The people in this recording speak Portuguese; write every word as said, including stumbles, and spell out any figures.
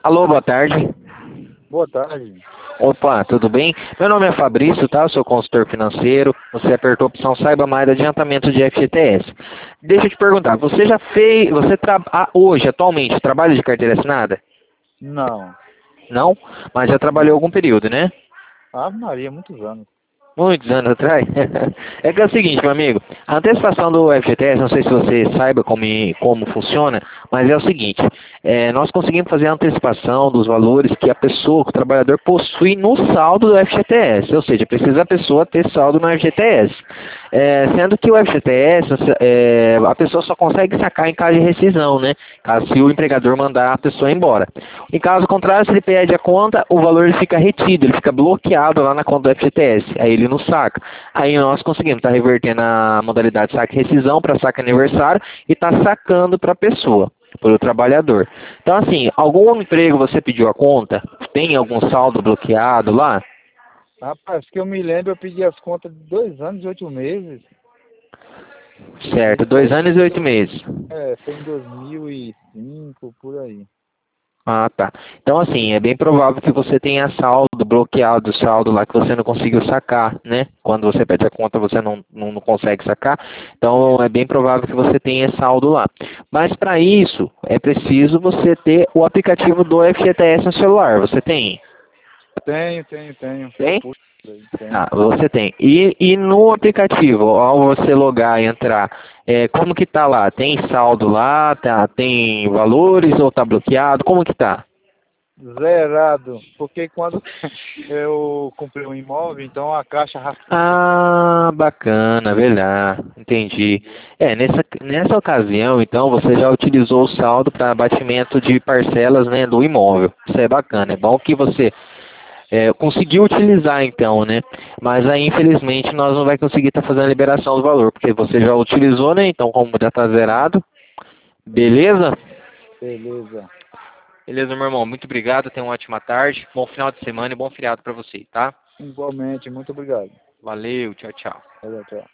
Alô, boa tarde. Boa tarde. Opa, tudo bem? Meu nome é Fabrício, tá? Eu sou consultor financeiro. Você apertou a opção Saiba Mais adiantamento de F G T S. Deixa eu te perguntar, você já fez, você trabalha hoje, atualmente, trabalha de carteira assinada? Não. Não? Mas já trabalhou Não. algum período, né? Ave Maria, muitos anos. Muitos anos atrás? É que é o seguinte, meu amigo, a antecipação do F G T S, não sei se você saiba como, como funciona, mas é o seguinte, é, nós conseguimos fazer a antecipação dos valores que a pessoa, que o trabalhador possui no saldo do F G T S, ou seja, precisa a pessoa ter saldo no F G T S. É, sendo que o F G T S, é, a pessoa só consegue sacar em caso de rescisão, né? Caso se o empregador mandar a pessoa embora. Em caso contrário, se ele perde a conta, o valor ele fica retido, ele fica bloqueado lá na conta do F G T S. Aí ele não saca. Aí nós conseguimos estar tá revertendo a modalidade saque rescisão para saque aniversário e tá sacando para a pessoa, para o trabalhador. Então assim, algum emprego você pediu a conta? Tem algum saldo bloqueado lá? Rapaz, que eu me lembro, eu pedi as contas de dois anos e oito meses. Certo, Isso dois aí anos foi e em, oito do... meses. é, foi em dois mil e cinco, por aí. Ah, tá. Então, assim, é bem provável que você tenha saldo bloqueado, saldo lá que você não conseguiu sacar, né? Quando você pede a conta, você não, não, não consegue sacar. Então, é bem provável que você tenha saldo lá. Mas, para isso, é preciso você ter o aplicativo do F G T S no celular. Você tem? Tenho, tenho, tenho. Eu Tem? pus aí, Ah, tenho. você tem. E, e no aplicativo, ao você logar e entrar, é, como que tá lá? Tem saldo lá? Tá, tem valores ou tá bloqueado? Como que tá? Zerado. Porque quando eu comprei um imóvel, então a caixa rastreou. Ah, bacana, verdade, entendi. É, nessa, nessa ocasião, então, você já utilizou o saldo para abatimento de parcelas, né, do imóvel. Isso é bacana, é bom que você é, conseguiu utilizar, então, né? Mas aí, infelizmente, nós não vai conseguir estar fazendo a liberação do valor, porque você já utilizou, né? Então, como já está zerado, beleza? Beleza. Beleza, meu irmão, muito obrigado, tenha uma ótima tarde, bom final de semana e bom feriado para você, tá? Igualmente, muito obrigado. Valeu, tchau, tchau. Tchau, tchau.